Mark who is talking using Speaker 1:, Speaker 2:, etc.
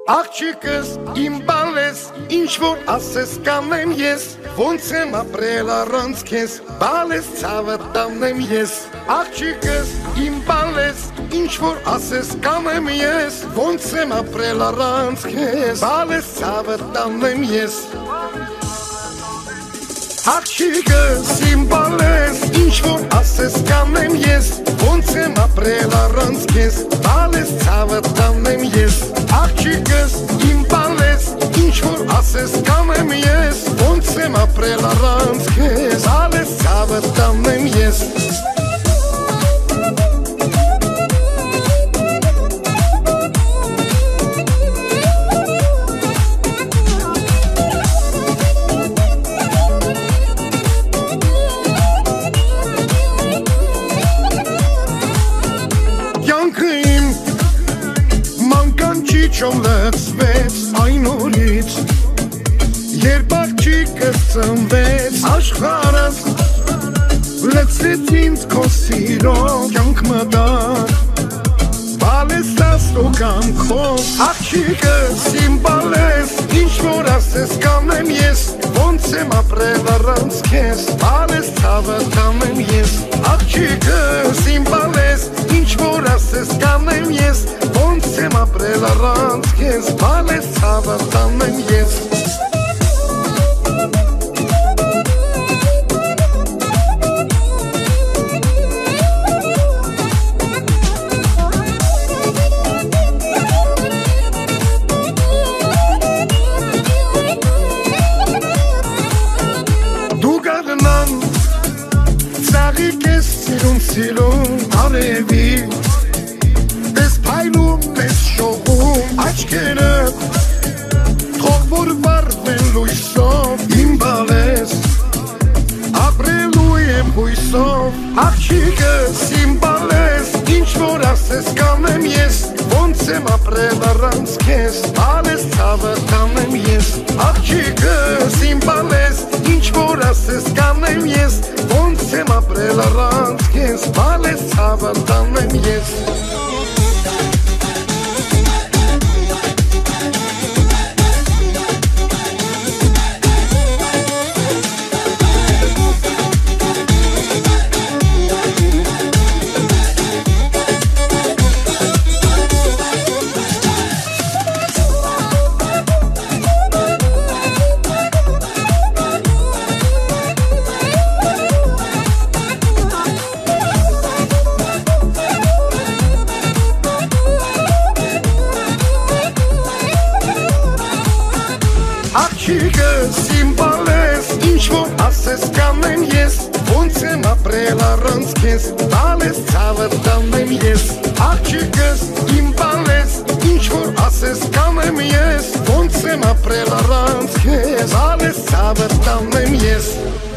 Speaker 1: Աղջիկս իմ բալես, ինչ որ ասես կանեմ ես, ոնց եմ ապրել առանց քեզ, բալես ցավը տանեմ ես։ Աղջիկս իմ բալես, ինչ որ ասես կանեմ ես, ոնց եմ ապրել առանց քեզ, բալես ցավը տանեմ ես։ Աղջիկս իմ բալես, ինչ որ ասես կանեմ ես, ոնց եմ ապրել առանց քեզ, բալես ցավը տանեմ ես։ Աղջիկս իմ բալես, ինչ որ ասես կանեմ ես, ոնց եմ ապրել առանց քեզ, բալես ցավը տանեմ ես։ Չոմ լծվեց այն օրից, երբ աղջիկս ծնվեց, աշխարհս լցրեց ինձ քո սիրով, կյանք մտար բալես աստծո կամքով։ Աղջիկս իմ բալես, ինչ որ ասես կանեմ ես, ոնց եմ ապրել առանց քեզ, բալես ցավը տանեմ ես։ Աղջիկս իմ բալես, ինչ որ ասես կանեմ ես, ոնց եմ ապրել առանց քեզ, բալես ցավը տանեմ ես։ Դու գարնան ծաղիկ ես սիրուն արևի, պես փայլում, պես շողում աչքերը, թող որ վառվեն լույսով, իմ բալես, ապրելու եմ հույսով։ Աղջիկս իմ բալես, ինչ որ ասես կանեմ ես, ոնց եմ ապրել առանց քեզ, բալես ցավը տանեմ ես։ Աղջիկս իմ բալես, ինչ որ ասես կանեմ ես, ոնց եմ ապրել առանց քեզ, բալես ցավը տանեմ ես։ Աղջիկս իմ բալես, ինչ որ ասես կանեմ ես, ոնց եմ ապրել առանց քեզ, բալես ցավը տանեմ ես։ Աղջիկս իմ բալես, ինչ որ ասես կանեմ ես, ոնց եմ ապրել առանց քեզ, բալես ցավը տանեմ ես։